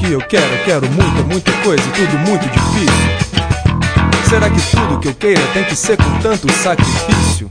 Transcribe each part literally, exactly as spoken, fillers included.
que eu quero, quero muita, muita coisa e tudo muito difícil. Será que tudo que eu queira tem que ser com tanto sacrifício?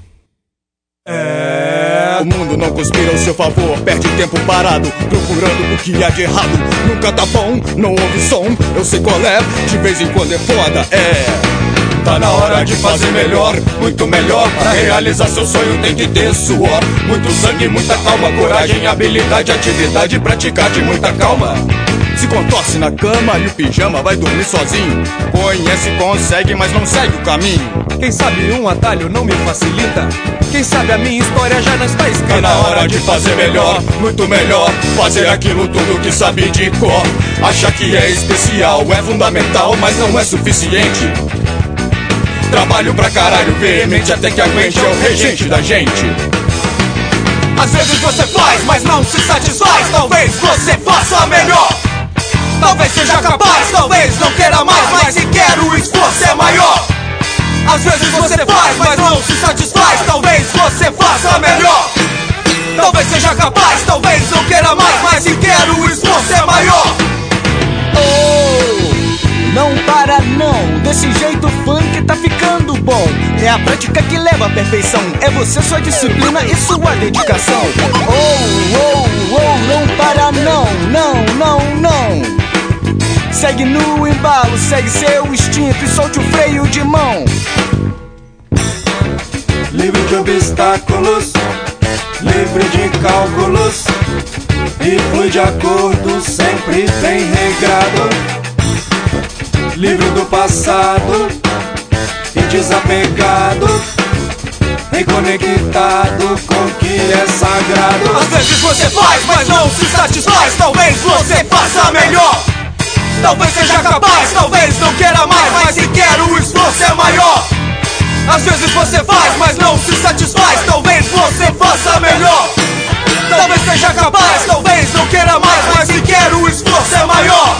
É... O mundo não conspira ao seu favor, perde tempo parado, procurando o que há de errado. Nunca tá bom, não ouve som, eu sei qual é, de vez em quando é foda, é... Tá na hora de fazer melhor, muito melhor. Para realizar seu sonho tem que ter suor, muito sangue, muita calma, coragem, habilidade, atividade, praticar de muita calma. Se contorce na cama e o pijama vai dormir sozinho. Conhece, consegue, mas não segue o caminho. Quem sabe um atalho não me facilita? Quem sabe a minha história já não está escrita? Tá na hora de fazer melhor, muito melhor. Fazer aquilo tudo que sabe de cor. Achar que é especial, é fundamental, mas não é suficiente. Trabalho pra caralho veemente até que aguente, é o regente da gente. Às vezes você faz, mas não se satisfaz. Talvez você faça melhor, talvez seja capaz, talvez não queira mais, mas se quer o esforço é maior. Às vezes você faz, mas não se satisfaz, talvez você faça melhor, talvez seja capaz, talvez não queira mais, mas se quer o esforço é maior. Oh, não para não, desse jeito o funk tá ficando bom. É a prática que leva à perfeição, é você, sua disciplina e sua dedicação. Oh, oh, oh, não para não, não, não, não. Segue no embalo, segue seu instinto e solte o freio de mão. Livre de obstáculos, livre de cálculos, e flui de acordo, sempre bem regrado. Livre do passado e desapegado, reconectado com o que é sagrado. Às vezes você faz, mas não se satisfaz, talvez você faça melhor, talvez seja capaz, talvez não queira mais, mas se quer o esforço é maior. Às vezes você faz, mas não se satisfaz, talvez você faça melhor, talvez seja capaz, talvez não queira mais, mas se quer o esforço é maior.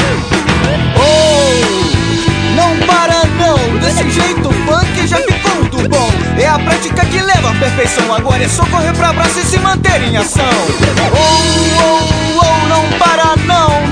Oh, não para não, desse jeito o funk já ficou muito bom. É a prática que leva à perfeição, agora é só correr pra braço e se manter em ação. Oh, oh, oh, não para não,